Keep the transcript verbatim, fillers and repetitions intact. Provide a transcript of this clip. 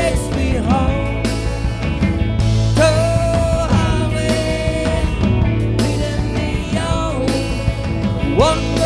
takes me home to highway leading me on. One